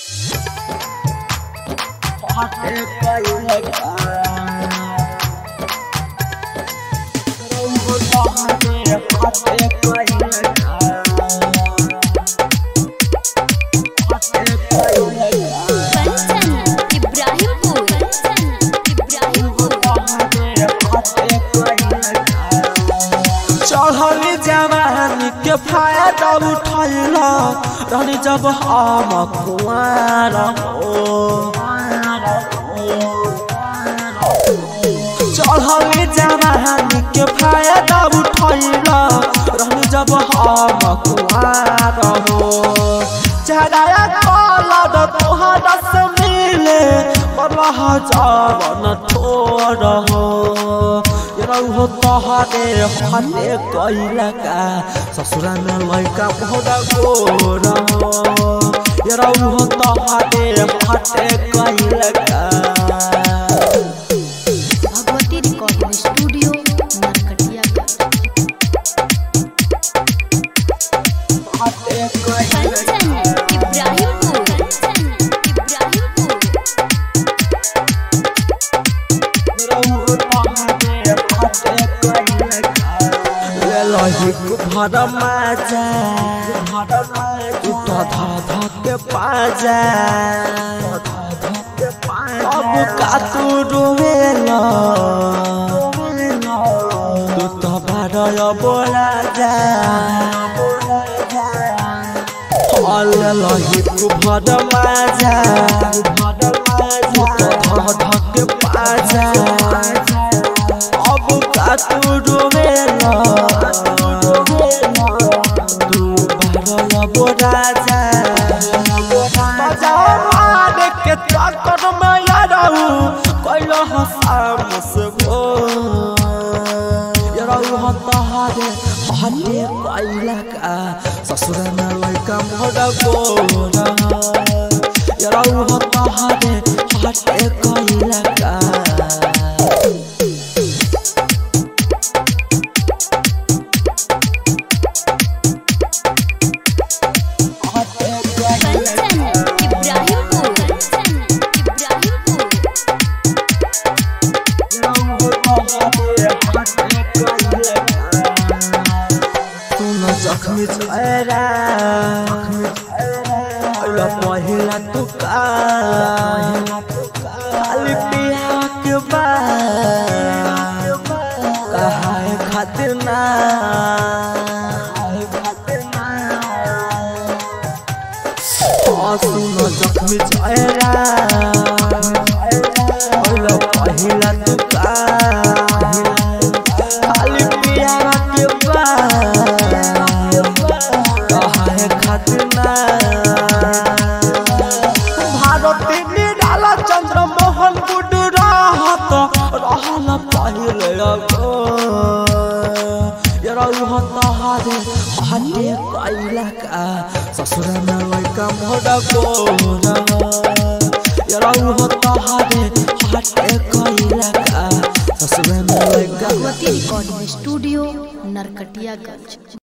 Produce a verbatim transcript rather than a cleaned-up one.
चढ़ली जवानी के फायदा उठैला रहनी जब हम कुआर हो। चढ़ली जवानी के फायदा उठैला रहनी जब हम कुआर हो। चढ़ाया कलर तोहरा से मिले बरह जवन थोड़ हो। हो तोहरे हटे कैला का ससुरा में लड़का बहुत गोर हो। हो तोहरे हटे कैला का भगवती रिकॉर्डिंग स्टूडियो नरकटिया भर माजा उठा धा धा के पाजा अब का तू रोवेला तू तो भर बोला जा लही भर माजा उठा धा धा के पाजा अब का तू रोवेला राजा के चक्कर में यारू कैलो हसाम से गो यारू हतारे हटे कैला का ससुर में लड़का मोड़ा गोरा यारू हतारे हटे कैला का जख्मी चेहरा पहिला तुका खाली पिया के बाद कहाए खातिर ना सुनो जख्मी चेहरा पहिला तुका खाली पिया के बाद भारती निराला चंद्र मोहन गुड रहत रहल पहले अगो हो तोहरे हटे कैला का ससुर में लड़का मोड़ा गोरा हो तोहरे हटे कैला का ससुर में लड़का। Bhagwati recording studio Narkatiaganj.